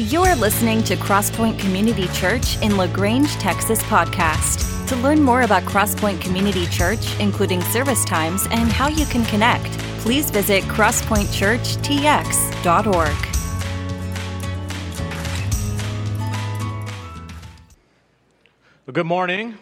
You're listening to Crosspoint Community Church in LaGrange, Texas podcast. To learn more about Crosspoint Community Church, including service times and how you can connect, please visit crosspointchurchtx.org. Well, good morning.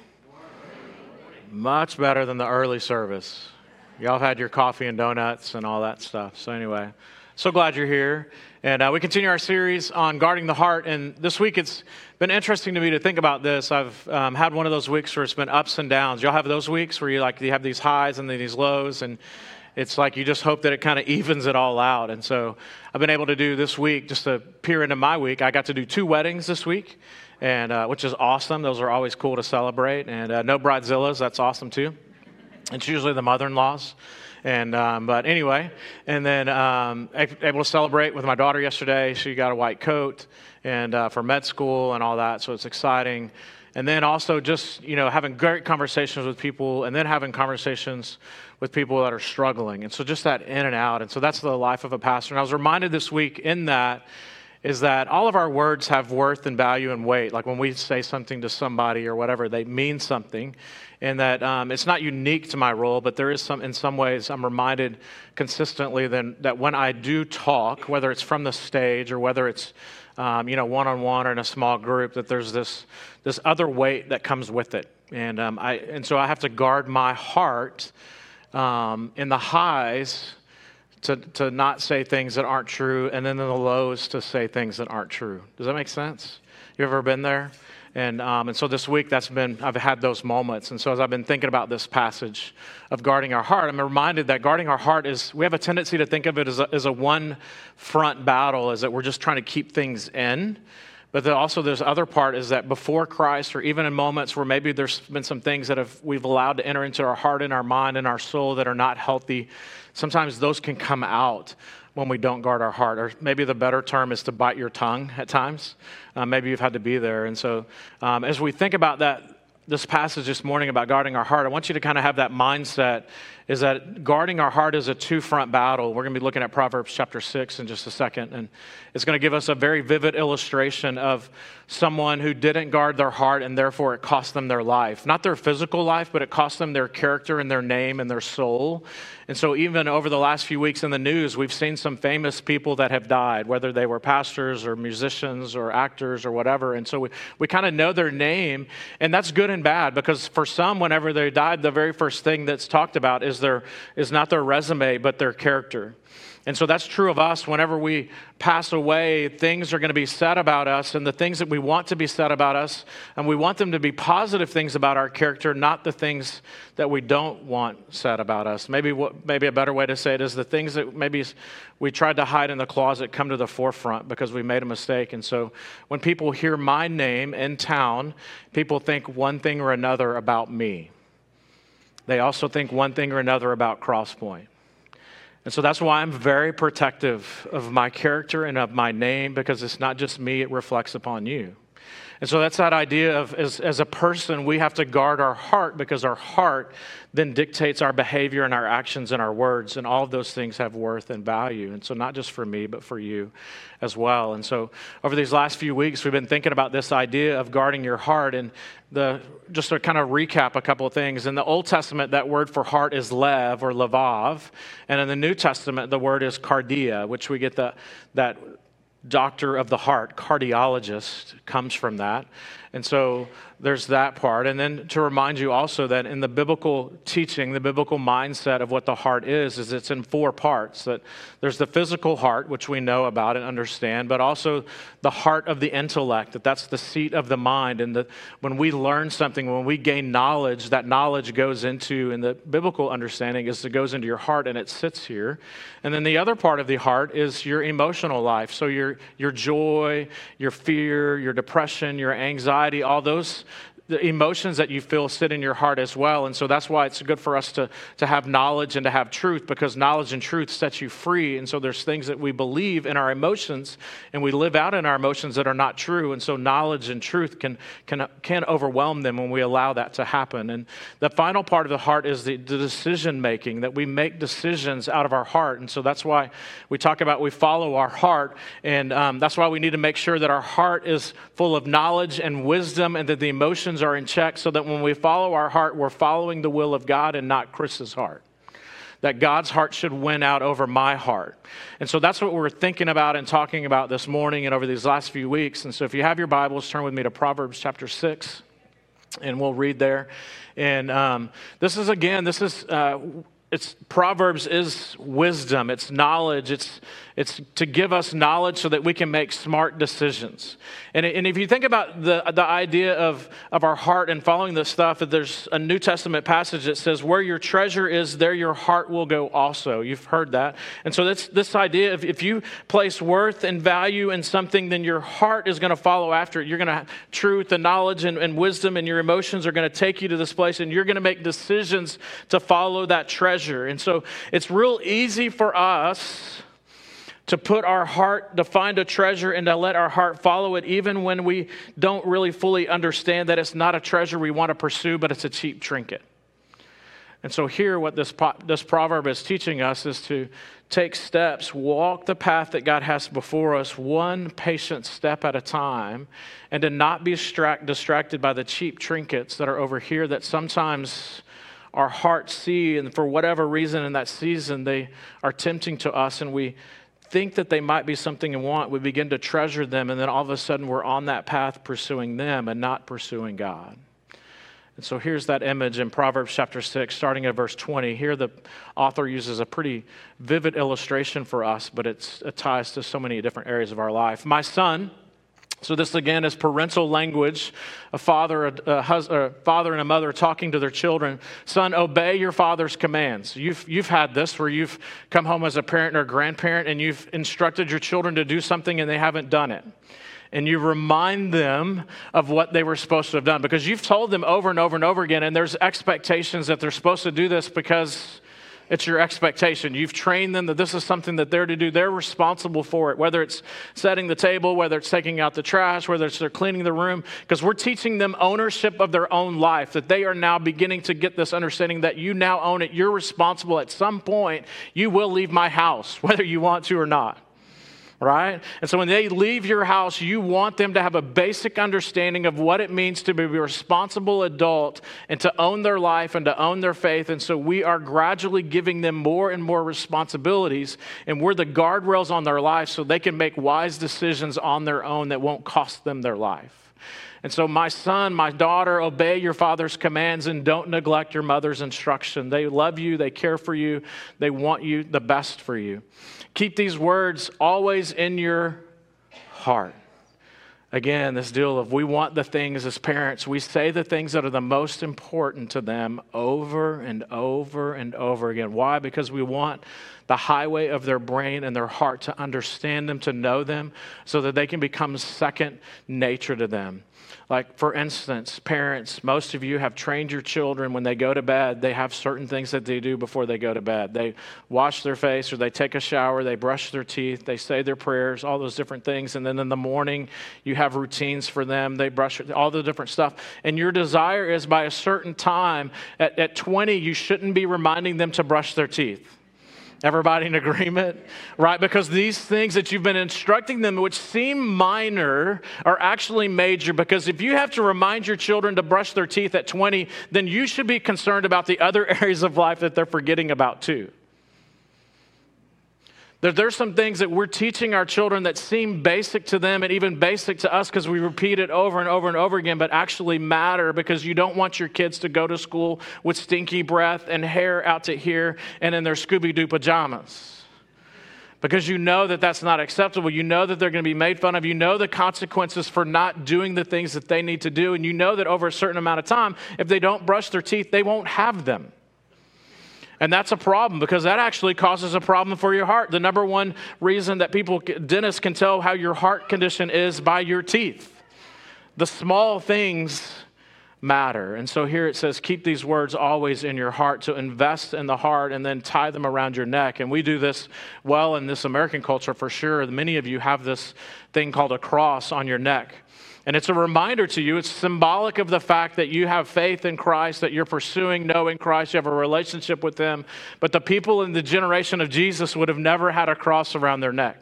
Much better than the early service. Y'all had your coffee and donuts and all that stuff. So anyway, so glad you're here. And we continue our series on guarding the heart. And this week it's been interesting to me to think about this. I've had one of those weeks where it's been ups and downs. Y'all have those weeks where you have these highs and then these lows, and it's like you just hope that it kind of evens it all out. And so I've been able to do this week, just to peer into my week, I got to do 2 weddings this week, and which is awesome. Those are always cool to celebrate. And no bridezillas, that's awesome too. It's usually the mother-in-laws. And but anyway, and then able to celebrate with my daughter yesterday. She got a white coat and for med school and all that, so it's exciting. And then also just, having great conversations with people, and then having conversations with people that are struggling. And so just that in and out. And so that's the life of a pastor. And I was reminded this week in that is that all of our words have worth and value and weight. Like when we say something to somebody or whatever, they mean something. And that it's not unique to my role, but there is in some ways, I'm reminded consistently that when I do talk, whether it's from the stage or whether it's, one-on-one or in a small group, that there's this other weight that comes with it. And so I have to guard my heart in the highs to not say things that aren't true, and then in the lows to say things that aren't true. Does that make sense? You ever been there? And so this week I've had those moments. And so as I've been thinking about this passage of guarding our heart, I'm reminded that guarding our heart we have a tendency to think of it as a one front battle, is that we're just trying to keep things in. But then also there's other part is that before Christ, or even in moments where maybe there's been some things that we've allowed to enter into our heart and our mind and our soul that are not healthy, sometimes those can come out when we don't guard our heart. Or maybe the better term is to bite your tongue at times. Maybe you've had to be there. And so as we think about this passage this morning about guarding our heart, I want you to kind of have that mindset, is that guarding our heart is a 2-front battle. We're going to be looking at Proverbs chapter 6 in just a second, and it's going to give us a very vivid illustration of someone who didn't guard their heart, and therefore it cost them their life. Not their physical life, but it cost them their character and their name and their soul. And so even over the last few weeks in the news, we've seen some famous people that have died, whether they were pastors or musicians or actors or whatever. And so we kind of know their name, and that's good and bad, because for some, whenever they died, the very first thing that's talked about is not their resume, but their character. And so that's true of us. Whenever we pass away, things are going to be said about us, and the things that we want to be said about us, and we want them to be positive things about our character, not the things that we don't want said about us. Maybe a better way to say it is the things that maybe we tried to hide in the closet come to the forefront because we made a mistake. And so when people hear my name in town, people think one thing or another about me. They also think one thing or another about Crosspoint. And so that's why I'm very protective of my character and of my name, because it's not just me, it reflects upon you. And so that's that idea of, as a person, we have to guard our heart, because our heart then dictates our behavior and our actions and our words, and all of those things have worth and value. And so not just for me, but for you as well. And so over these last few weeks, we've been thinking about this idea of guarding your heart. And just to kind of recap a couple of things, in the Old Testament, that word for heart is lev or levav. And in the New Testament, the word is cardia, which we get that doctor of the heart, cardiologist, comes from that. And so there's that part. And then to remind you also that in the biblical teaching, the biblical mindset of what the heart is it's in 4 parts. That there's the physical heart, which we know about and understand, but also the heart of the intellect, that's the seat of the mind. And when we learn something, when we gain knowledge, that knowledge goes into, in the biblical understanding, it goes into your heart and it sits here. And then the other part of the heart is your emotional life. So your joy, your fear, your depression, your anxiety, all those the emotions that you feel sit in your heart as well. And so that's why it's good for us to have knowledge and to have truth, because knowledge and truth sets you free. And so there's things that we believe in our emotions and we live out in our emotions that are not true. And so knowledge and truth can overwhelm them when we allow that to happen. And the final part of the heart is the decision making, that we make decisions out of our heart. And so that's why we talk about we follow our heart. And that's why we need to make sure that our heart is full of knowledge and wisdom, and that the emotions are in check, so that when we follow our heart, we're following the will of God and not Chris's heart. That God's heart should win out over my heart. And so that's what we're thinking about and talking about this morning and over these last few weeks. And so if you have your Bibles, turn with me to Proverbs chapter 6, and we'll read there. And Proverbs is wisdom, it's knowledge, it's to give us knowledge so that we can make smart decisions. And if you think about the idea of our heart and following this stuff, there's a New Testament passage that says, where your treasure is, there your heart will go also. You've heard that. And so that's this idea of if you place worth and value in something, then your heart is going to follow after it. You're going to have truth and knowledge and wisdom, and your emotions are going to take you to this place, and you're going to make decisions to follow that treasure. And so it's real easy for us to put our heart, to find a treasure and to let our heart follow it, even when we don't really fully understand that it's not a treasure we want to pursue, but it's a cheap trinket. And so here, what this proverb is teaching us is to take steps, walk the path that God has before us, one patient step at a time, and to not be distracted by the cheap trinkets that are over here that sometimes our hearts see, and for whatever reason in that season, they are tempting to us, and we think that they might be something we want. We begin to treasure them, and then all of a sudden we're on that path pursuing them and not pursuing God. And so here's that image in Proverbs chapter 6, starting at verse 20. Here the author uses a pretty vivid illustration for us, but it ties to so many different areas of our life. My son, so this again is parental language, a father and a mother talking to their children. Son, obey your father's commands. You've had this where you've come home as a parent or a grandparent and you've instructed your children to do something and they haven't done it. And you remind them of what they were supposed to have done, because you've told them over and over and over again, and there's expectations that they're supposed to do this because it's your expectation. You've trained them that this is something that they're to do. They're responsible for it, whether it's setting the table, whether it's taking out the trash, whether it's they're cleaning the room, because we're teaching them ownership of their own life, that they are now beginning to get this understanding that you now own it. You're responsible. At some point, you will leave my house, whether you want to or not. Right? And so when they leave your house, you want them to have a basic understanding of what it means to be a responsible adult and to own their life and to own their faith. And so we are gradually giving them more and more responsibilities, and we're the guardrails on their life so they can make wise decisions on their own that won't cost them their life. And so my son, my daughter, obey your father's commands and don't neglect your mother's instruction. They love you, they care for you, they want you the best for you. Keep these words always in your heart. Again, this deal of we want the things as parents. We say the things that are the most important to them over and over and over again. Why? Because we want the highway of their brain and their heart to understand them, to know them, so that they can become second nature to them. Like, for instance, parents, most of you have trained your children when they go to bed, they have certain things that they do before they go to bed. They wash their face, or they take a shower, they brush their teeth, they say their prayers, all those different things. And then in the morning, you have routines for them. They brush all the different stuff. And your desire is by a certain time, at 20, you shouldn't be reminding them to brush their teeth. Everybody in agreement? Right? Because these things that you've been instructing them, which seem minor, are actually major. Because if you have to remind your children to brush their teeth at 20, then you should be concerned about the other areas of life that they're forgetting about too. There's some things that we're teaching our children that seem basic to them and even basic to us because we repeat it over and over and over again, but actually matter because you don't want your kids to go to school with stinky breath and hair out to here and in their Scooby-Doo pajamas. Because you know that that's not acceptable. You know that they're going to be made fun of. You know the consequences for not doing the things that they need to do. And you know that over a certain amount of time, if they don't brush their teeth, they won't have them. And that's a problem because that actually causes a problem for your heart. The number one reason that dentists can tell how your heart condition is by your teeth. The small things matter. And so here it says, keep these words always in your heart, to invest in the heart and then tie them around your neck. And we do this well in this American culture for sure. Many of you have this thing called a cross on your neck. And it's a reminder to you, it's symbolic of the fact that you have faith in Christ, that you're pursuing knowing Christ, you have a relationship with Him. But the people in the generation of Jesus would have never had a cross around their neck.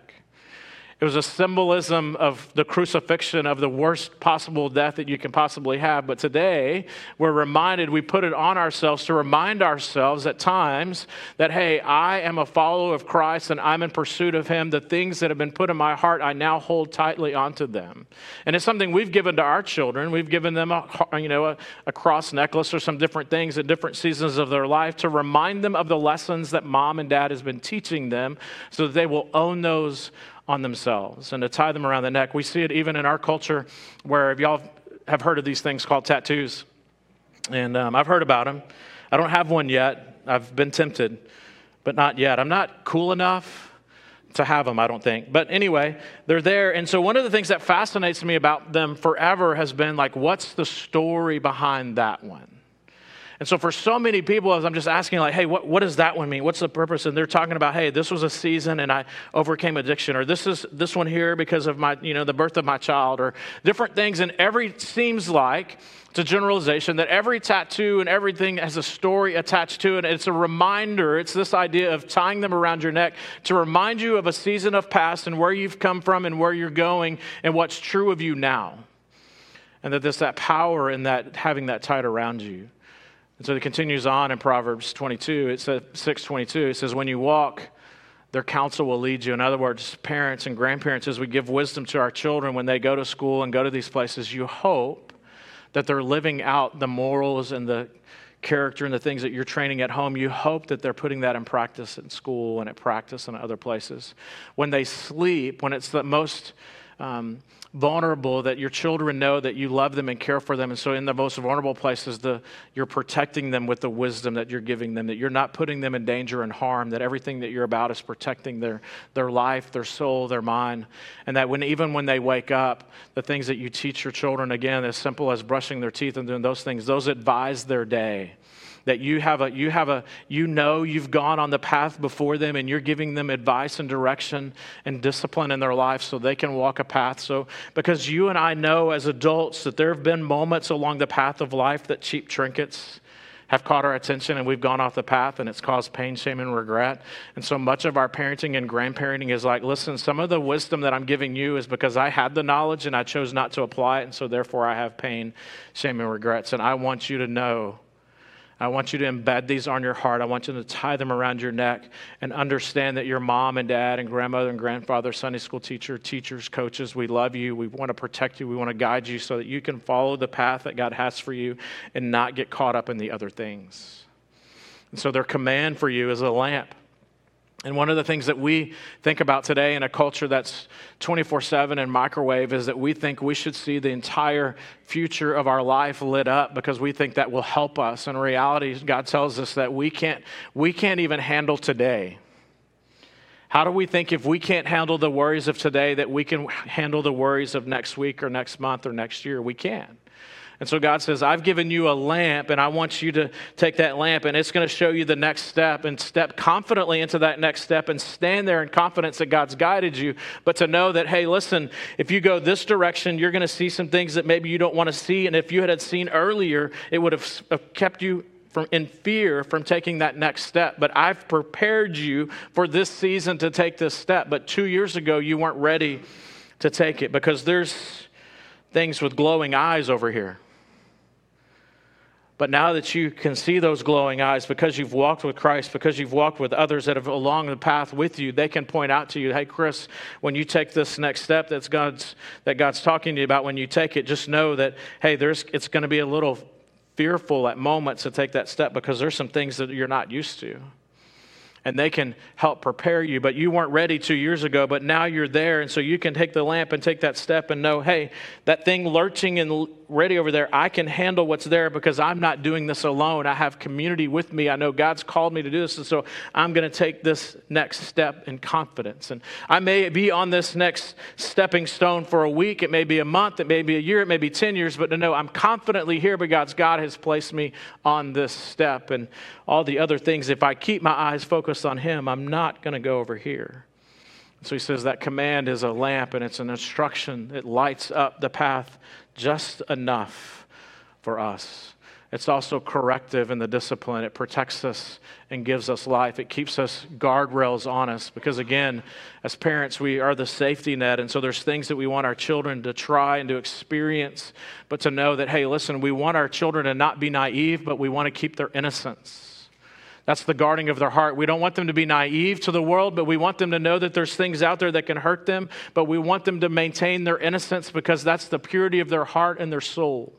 It was a symbolism of the crucifixion, of the worst possible death that you can possibly have. But today, we're reminded, we put it on ourselves to remind ourselves at times that, hey, I am a follower of Christ and I'm in pursuit of Him. The things that have been put in my heart, I now hold tightly onto them. And it's something we've given to our children. We've given them a cross necklace or some different things at different seasons of their life to remind them of the lessons that mom and dad has been teaching them so that they will own those on themselves and to tie them around the neck. We see it even in our culture where, if y'all have heard of these things called tattoos, and I've heard about them. I don't have one yet. I've been tempted, but not yet. I'm not cool enough to have them, I don't think. But anyway, they're there. And so one of the things that fascinates me about them forever has been like, what's the story behind that one? And so for so many people, as I'm just asking, like, hey, what does that one mean? What's the purpose? And they're talking about, hey, this was a season and I overcame addiction, or this one here because of my, the birth of my child, or different things. And seems like, it's a generalization, that every tattoo and everything has a story attached to it. It's a reminder. It's this idea of tying them around your neck to remind you of a season of past and where you've come from and where you're going and what's true of you now. And that there's that power in that, having that tied around you. And so it continues on in Proverbs 22. It says 6:22. It says, when you walk, their counsel will lead you. In other words, parents and grandparents, as we give wisdom to our children when they go to school and go to these places, you hope that they're living out the morals and the character and the things that you're training at home. You hope that they're putting that in practice in school and at practice in other places. When they sleep, when it's the most vulnerable, that your children know that you love them and care for them. And so in the most vulnerable places, you're protecting them with the wisdom that you're giving them, that you're not putting them in danger and harm, that everything that you're about is protecting their life, their soul, their mind. And that even when they wake up, the things that you teach your children, again, as simple as brushing their teeth and doing those things, those advise their day. That you've gone on the path before them and you're giving them advice and direction and discipline in their life so they can walk a path. So, because you and I know as adults that there have been moments along the path of life that cheap trinkets have caught our attention and we've gone off the path and it's caused pain, shame, and regret. And so much of our parenting and grandparenting is like, listen, some of the wisdom that I'm giving you is because I had the knowledge and I chose not to apply it, and so therefore I have pain, shame, and regrets. And I want you to know, I want you to embed these on your heart. I want you to tie them around your neck and understand that your mom and dad and grandmother and grandfather, Sunday school teacher, teachers, coaches, we love you. We want to protect you. We want to guide you so that you can follow the path that God has for you and not get caught up in the other things. And so their command for you is a lamp. And one of the things that we think about today in a culture that's 24/7 and microwave is that we think we should see the entire future of our life lit up because we think that will help us. In reality, God tells us that we can't even handle today. How do we think if we can't handle the worries of today that we can handle the worries of next week or next month or next year? We can. And so God says, I've given you a lamp, and I want you to take that lamp, and it's going to show you the next step, and step confidently into that next step and stand there in confidence that God's guided you. But to know that, hey, listen, if you go this direction, you're going to see some things that maybe you don't want to see. And if you had seen earlier, it would have kept you in fear from taking that next step. But I've prepared you for this season to take this step. But 2 years ago, you weren't ready to take it because there's things with glowing eyes over here. But now that you can see those glowing eyes because you've walked with Christ, because you've walked with others that have along the path with you, they can point out to you, hey, Chris, when you take this next step that God's talking to you about, when you take it, just know that, hey, it's going to be a little fearful at moments to take that step because there's some things that you're not used to. and they can help prepare you. But you weren't ready 2 years ago, but now you're there. And so you can take the lamp and take that step and know, hey, that thing lurching and ready over there, I can handle what's there because I'm not doing this alone. I have community with me. I know God's called me to do this. And so I'm going to take this next step in confidence. And I may be on this next stepping stone for a week. It may be a month. It may be a year. It may be 10 years. But to know I'm confidently here because God has placed me on this step. And all the other things, if I keep my eyes focused on Him, I'm not going to go over here. So he says that command is a lamp and it's an instruction. It lights up the path just enough for us. It's also corrective in the discipline. It protects us and gives us life. It keeps us guardrails on us because, again, as parents, we are the safety net. And so there's things that we want our children to try and to experience, but to know that, hey, listen, we want our children to not be naive, but we want to keep their innocence. That's the guarding of their heart. We don't want them to be naive to the world, but we want them to know that there's things out there that can hurt them, but we want them to maintain their innocence because that's the purity of their heart and their soul.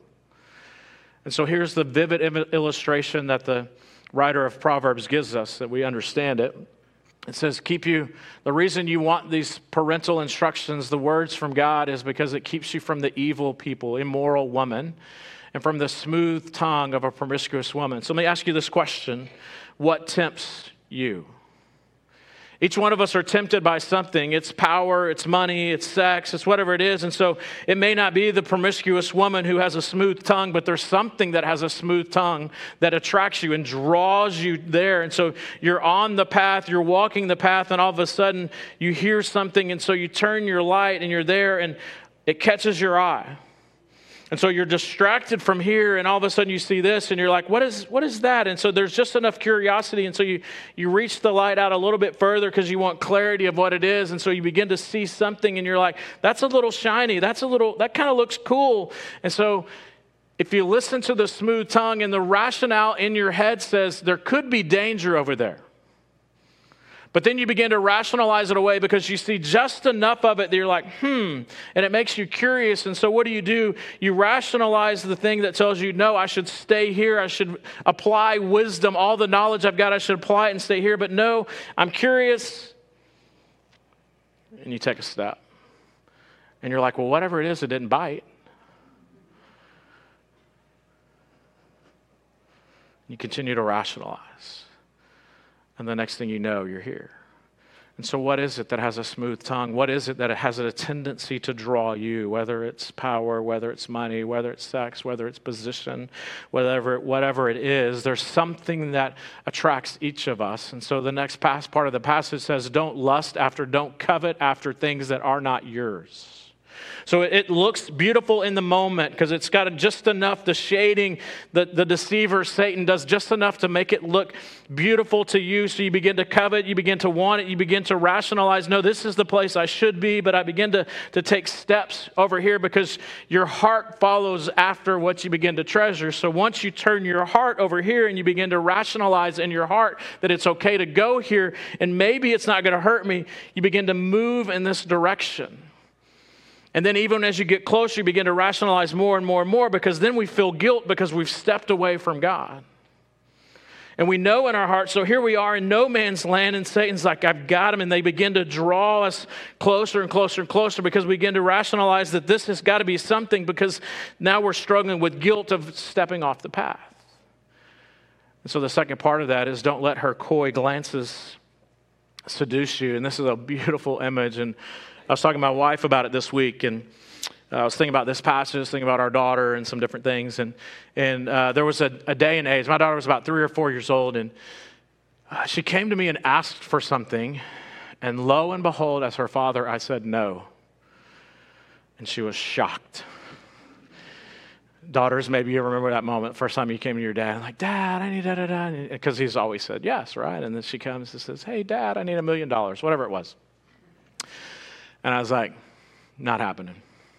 And so here's the vivid illustration that the writer of Proverbs gives us, that we understand it. It says, the reason you want these parental instructions, the words from God, is because it keeps you from the evil people, immoral woman, and from the smooth tongue of a promiscuous woman. So let me ask you this question. What tempts you? Each one of us are tempted by something. It's power, it's money, it's sex, it's whatever it is. And so it may not be the promiscuous woman who has a smooth tongue, but there's something that has a smooth tongue that attracts you and draws you there. And so you're on the path, you're walking the path, and all of a sudden you hear something, and so you turn your light and you're there, and it catches your eye. And so you're distracted from here, and all of a sudden you see this, and you're like, what is that? And so there's just enough curiosity, and so you reach the light out a little bit further because you want clarity of what it is, and so you begin to see something, and you're like, that's a little shiny, that kind of looks cool. And so if you listen to the smooth tongue, and the rationale in your head says there could be danger over there. But then you begin to rationalize it away because you see just enough of it that you're like, and it makes you curious. And so what do? You rationalize the thing that tells you, no, I should stay here. I should apply wisdom. All the knowledge I've got, I should apply it and stay here. But no, I'm curious. And you take a step. And you're like, well, whatever it is, it didn't bite. You continue to rationalize. And the next thing you know, you're here. And so what is it that has a smooth tongue? What is it that it has a tendency to draw you, whether it's power, whether it's money, whether it's sex, whether it's position, whatever it is, there's something that attracts each of us. And so the next part of the passage says, don't covet after things that are not yours. So it looks beautiful in the moment because it's got just enough, the shading, the deceiver, Satan, does just enough to make it look beautiful to you. So you begin to covet, you begin to want it, you begin to rationalize, no, this is the place I should be, but I begin to take steps over here because your heart follows after what you begin to treasure. So once you turn your heart over here and you begin to rationalize in your heart that it's okay to go here and maybe it's not going to hurt me, you begin to move in this direction. And then even as you get closer, you begin to rationalize more and more and more because then we feel guilt because we've stepped away from God. And we know in our hearts, so here we are in no man's land, and Satan's like, I've got him, and they begin to draw us closer and closer and closer because we begin to rationalize that this has got to be something because now we're struggling with guilt of stepping off the path. And so the second part of that is don't let her coy glances seduce you. And this is a beautiful image, and I was talking to my wife about it this week, and I was thinking about this passage, thinking about our daughter and some different things. And there was a day and age. My daughter was about 3 or 4 years old, and she came to me and asked for something. And lo and behold, as her father, I said no. And she was shocked. Daughters, maybe you remember that moment, first time you came to your dad, and like, Dad, I need da-da-da. Because he's always said yes, right? And then she comes and says, hey, Dad, I need $1 million, whatever it was. And I was like, not happening.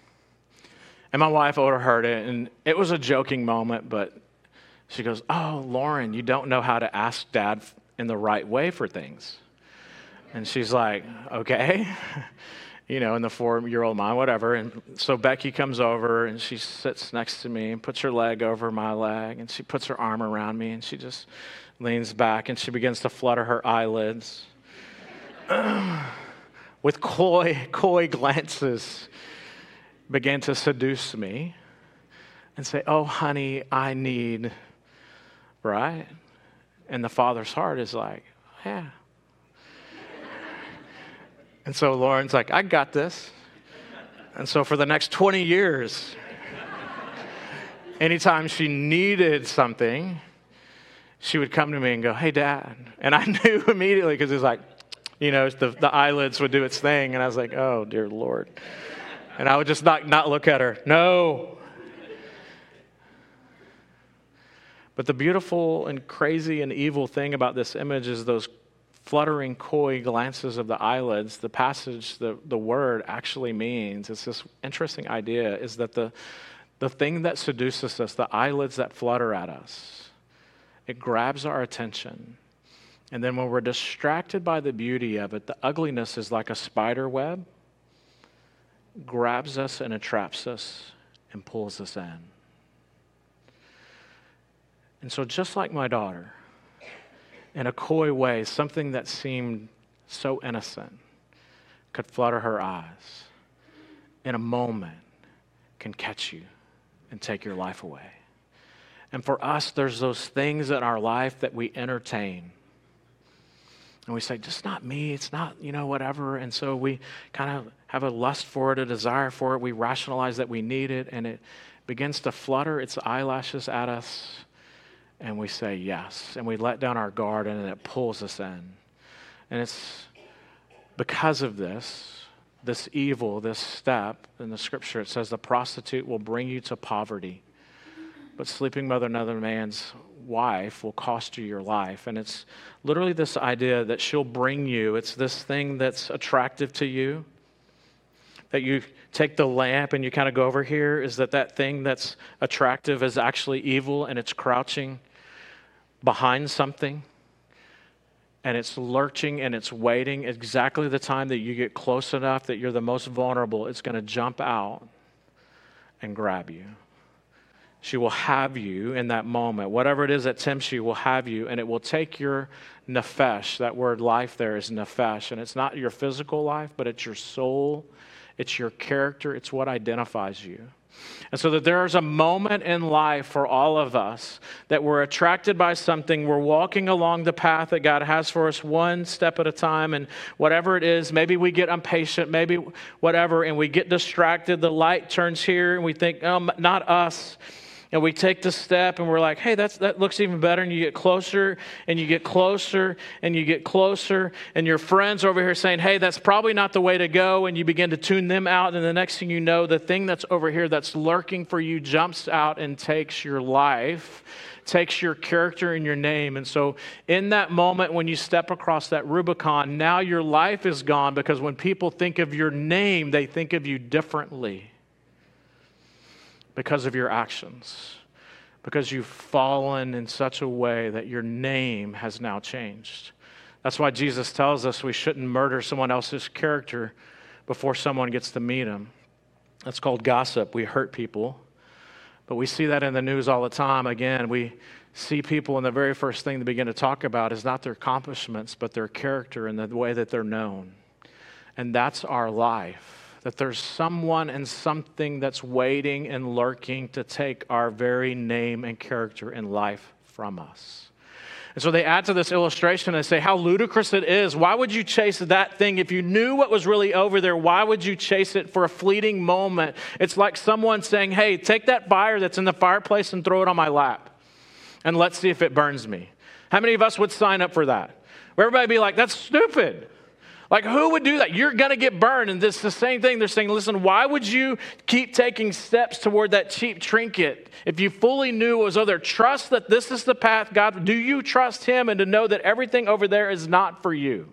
And my wife overheard it, and it was a joking moment, but she goes, oh, Lauren, you don't know how to ask Dad in the right way for things. And she's like, okay. in the 4-year-old mind, whatever. And so Becky comes over and she sits next to me and puts her leg over my leg and she puts her arm around me and she just leans back and she begins to flutter her eyelids with coy glances, began to seduce me and say, "Oh, honey, I need," right? And the father's heart is like, "Yeah." And so Lauren's like, "I got this." And so for the next 20 years, anytime she needed something, she would come to me and go, "Hey, Dad." And I knew immediately because it's like, the eyelids would do its thing. And I was like, "Oh, dear Lord." And I would just not look at her. No. But the beautiful and crazy and evil thing about this image is those fluttering, coy glances of the eyelids. The passage, the word actually means, it's this interesting idea, is that the thing that seduces us, the eyelids that flutter at us, it grabs our attention. And then when we're distracted by the beauty of it, the ugliness is like a spider web, grabs us and entraps us and pulls us in. And so just like my daughter, in a coy way, something that seemed so innocent could flutter her eyes. In a moment, can catch you and take your life away. And for us, there's those things in our life that we entertain. And we say, just not me, it's not, whatever. And so we kind of have a lust for it, a desire for it. We rationalize that we need it, and it begins to flutter its eyelashes at us. And we say yes, and we let down our guard, and it pulls us in. And it's because of this evil, this step in the scripture, it says the prostitute will bring you to poverty, but sleeping with another man's wife will cost you your life. And it's literally this idea that she'll bring you, it's this thing that's attractive to you, that you take the lamp and you kind of go over here, is that thing that's attractive is actually evil, and it's crouching behind something, and it's lurching and it's waiting. Exactly the time that you get close enough that you're the most vulnerable, it's going to jump out and grab you. She will have you in that moment. Whatever it is that tempts you will have you, and it will take your nefesh. That word life there is nefesh, and it's not your physical life, but it's your soul, it's your character, it's what identifies you. And so that there's a moment in life for all of us that we're attracted by something. We're walking along the path that God has for us one step at a time. And whatever it is, maybe we get impatient, maybe whatever, and we get distracted. The light turns here and we think, oh, not us. And we take the step and we're like, hey, that looks even better. And you get closer and you get closer and you get closer. And your friends over here saying, hey, that's probably not the way to go. And you begin to tune them out. And the next thing you know, the thing that's over here that's lurking for you jumps out and takes your life, takes your character and your name. And so in that moment when you step across that Rubicon, now your life is gone, because when people think of your name, they think of you differently. Because of your actions, because you've fallen in such a way that your name has now changed. That's why Jesus tells us we shouldn't murder someone else's character before someone gets to meet him. That's called gossip. We hurt people, but we see that in the news all the time. Again, we see people, and the very first thing they begin to talk about is not their accomplishments, but their character and the way that they're known. And that's our life. That there's someone and something that's waiting and lurking to take our very name and character and life from us. And so they add to this illustration and say how ludicrous it is. Why would you chase that thing? If you knew what was really over there, why would you chase it for a fleeting moment? It's like someone saying, hey, take that fire that's in the fireplace and throw it on my lap, and let's see if it burns me. How many of us would sign up for that? Where everybody would be like, that's stupid. Like, who would do that? You're going to get burned. And this is the same thing. They're saying, listen, why would you keep taking steps toward that cheap trinket if you fully knew it was over there? Trust that this is the path, God. Do you trust him, and to know that everything over there is not for you?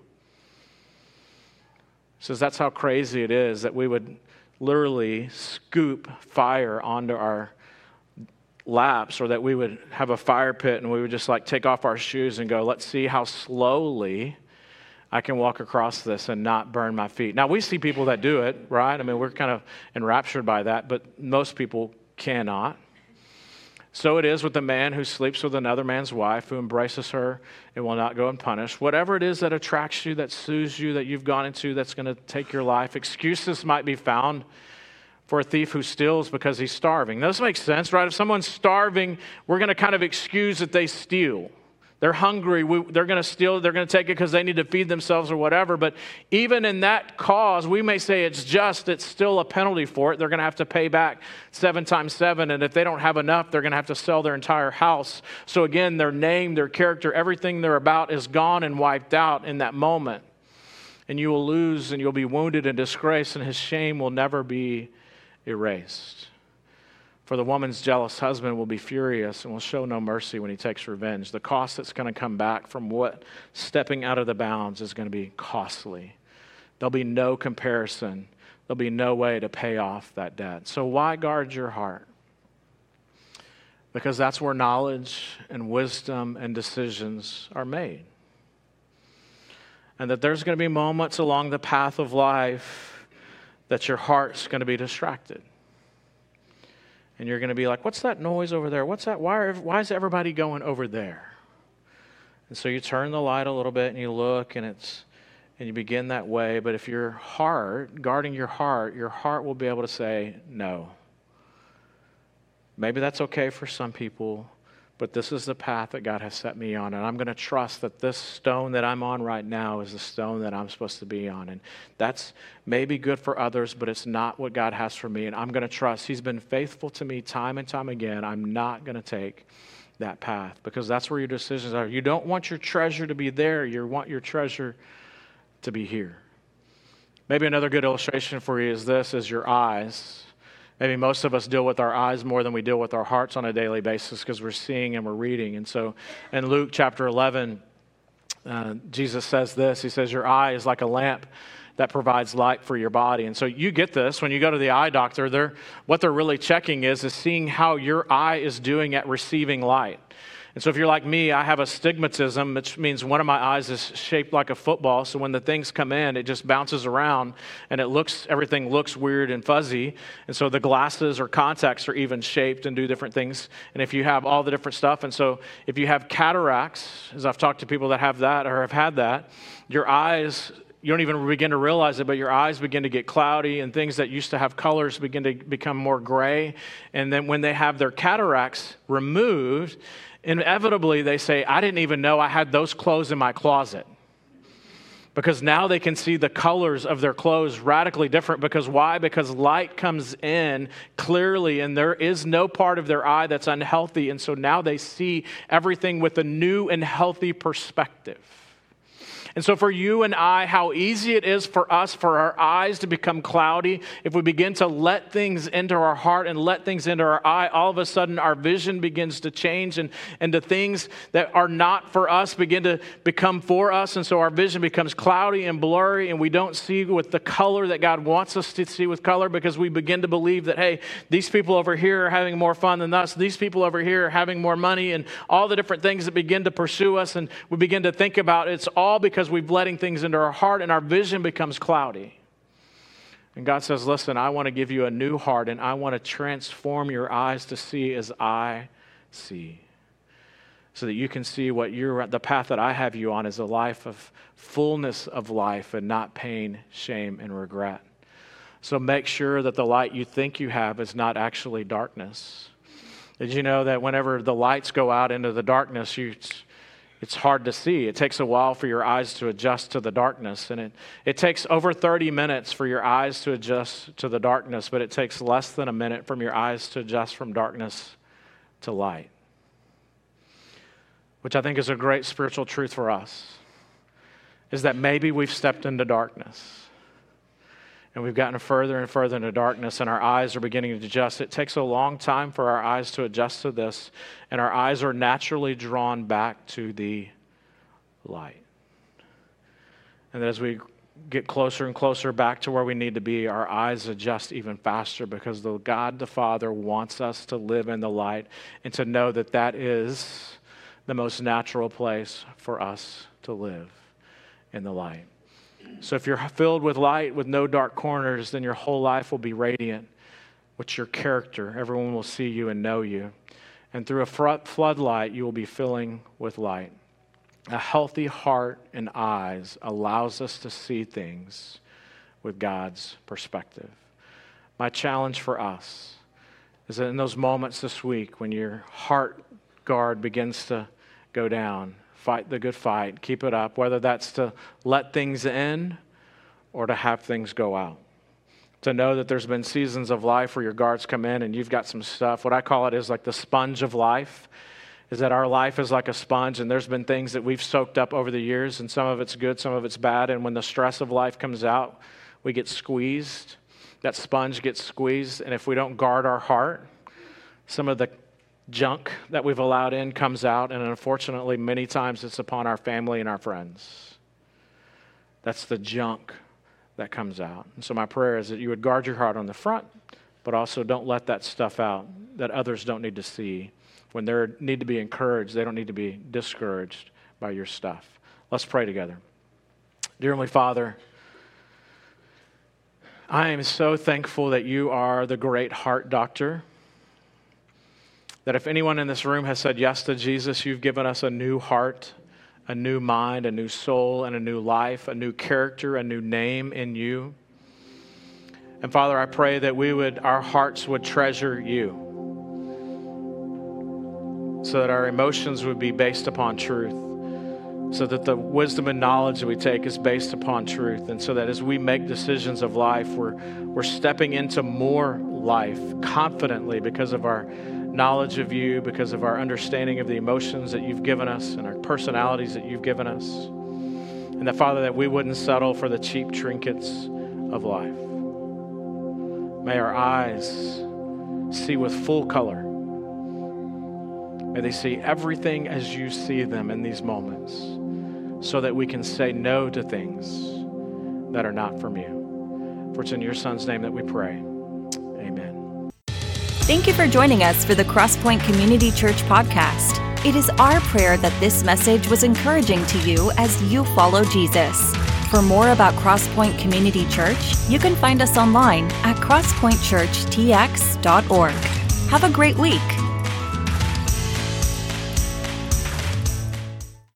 Says that's how crazy it is that we would literally scoop fire onto our laps, or that we would have a fire pit and we would just like take off our shoes and go, let's see how slowly I can walk across this and not burn my feet. Now, we see people that do it, right? I mean, we're kind of enraptured by that, but most people cannot. So it is with the man who sleeps with another man's wife, who embraces her and will not go unpunished. Whatever it is that attracts you, that soothes you, that you've gone into, that's going to take your life, excuses might be found for a thief who steals because he's starving. Now, this makes sense, right? If someone's starving, we're going to kind of excuse that they steal. They're hungry, they're going to steal, they're going to take it because they need to feed themselves or whatever. But even in that cause, we may say it's still a penalty for it. They're going to have to pay back 7 times 7. And if they don't have enough, they're going to have to sell their entire house. So again, their name, their character, everything they're about is gone and wiped out in that moment. And you will lose and you'll be wounded and disgraced, and his shame will never be erased. For the woman's jealous husband will be furious and will show no mercy when he takes revenge. The cost that's going to come back from what stepping out of the bounds is going to be costly. There'll be no comparison. There'll be no way to pay off that debt. So why guard your heart? Because that's where knowledge and wisdom and decisions are made. And that there's going to be moments along the path of life that your heart's going to be distracted. And you're going to be like, what's that noise over there? What's that? Why is everybody going over there? And so you turn the light a little bit and you look, and you begin that way. But if your heart, guarding your heart will be able to say no. Maybe that's okay for some people, but this is the path that God has set me on. And I'm going to trust that this stone that I'm on right now is the stone that I'm supposed to be on. And that's maybe good for others, but it's not what God has for me. And I'm going to trust. He's been faithful to me time and time again. I'm not going to take that path, because that's where your decisions are. You don't want your treasure to be there. You want your treasure to be here. Maybe another good illustration for you is this, is your eyes. Maybe most of us deal with our eyes more than we deal with our hearts on a daily basis, because we're seeing and we're reading. And so in Luke chapter 11, Jesus says this. He says, your eye is like a lamp that provides light for your body. And so you get this when you go to the eye doctor. What they're really checking is seeing how your eye is doing at receiving light. And so if you're like me, I have astigmatism, which means one of my eyes is shaped like a football. So when the things come in, it just bounces around and everything looks weird and fuzzy. And so the glasses or contacts are even shaped and do different things. And if you have all the different stuff, and so if you have cataracts, as I've talked to people that have that or have had that, your eyes, you don't even begin to realize it, but your eyes begin to get cloudy, and things that used to have colors begin to become more gray. And then when they have their cataracts removed, inevitably they say, I didn't even know I had those clothes in my closet. Because now they can see the colors of their clothes radically different. Because why? Because light comes in clearly, and there is no part of their eye that's unhealthy. And so now they see everything with a new and healthy perspective. And so for you and I, how easy it is for us, for our eyes to become cloudy. If we begin to let things into our heart and let things into our eye, all of a sudden our vision begins to change, and the things that are not for us begin to become for us. And so our vision becomes cloudy and blurry, and we don't see with the color that God wants us to see with color, because we begin to believe that, hey, these people over here are having more fun than us. These people over here are having more money, and all the different things that begin to pursue us, and we begin to think about it's all because we've letting things into our heart, and our vision becomes cloudy. And God says, listen, I want to give you a new heart, and I want to transform your eyes to see as I see, so that you can see the path that I have you on is a life of fullness of life and not pain, shame, and regret. So make sure that the light you think you have is not actually darkness. Did you know that whenever the lights go out into the darkness, it's hard to see. It takes a while for your eyes to adjust to the darkness. And it takes over 30 minutes for your eyes to adjust to the darkness, but it takes less than a minute from your eyes to adjust from darkness to light. Which I think is a great spiritual truth for us, is that maybe we've stepped into darkness. And we've gotten further and further into darkness, and our eyes are beginning to adjust. It takes a long time for our eyes to adjust to this, and our eyes are naturally drawn back to the light. And as we get closer and closer back to where we need to be, our eyes adjust even faster, because God the Father wants us to live in the light and to know that that is the most natural place for us to live. in the light. So if you're filled with light with no dark corners, then your whole life will be radiant. What's your character? Everyone will see you and know you. And through a floodlight, you will be filling with light. A healthy heart and eyes allows us to see things with God's perspective. My challenge for us is that in those moments this week when your heart guard begins to go down, fight the good fight, keep it up, whether that's to let things in or to have things go out. To know that there's been seasons of life where your guards come in and you've got some stuff. What I call it is like the sponge of life, is that our life is like a sponge, and there's been things that we've soaked up over the years, and some of it's good, some of it's bad, and when the stress of life comes out, we get squeezed. That sponge gets squeezed, and if we don't guard our heart, some of the junk that we've allowed in comes out, and unfortunately, many times it's upon our family and our friends. That's the junk that comes out. And so my prayer is that you would guard your heart on the front, but also don't let that stuff out that others don't need to see. When they need to be encouraged, they don't need to be discouraged by your stuff. Let's pray together. Dear Heavenly Father, I am so thankful that you are the great heart doctor. That if anyone in this room has said yes to Jesus, you've given us a new heart, a new mind, a new soul, and a new life, a new character, a new name in you. And Father, I pray that our hearts would treasure you, so that our emotions would be based upon truth, so that the wisdom and knowledge that we take is based upon truth, and so that as we make decisions of life, we're stepping into more life confidently because of our knowledge of you, because of our understanding of the emotions that you've given us and our personalities that you've given us. And that, Father, that we wouldn't settle for the cheap trinkets of life. May our eyes see with full color. May they see everything as you see them in these moments, so that we can say no to things that are not from you. For it's in your Son's name that we pray. Amen. Thank you for joining us for the Crosspoint Community Church podcast. It is our prayer that this message was encouraging to you as you follow Jesus. For more about Crosspoint Community Church, you can find us online at crosspointchurchtx.org. Have a great week.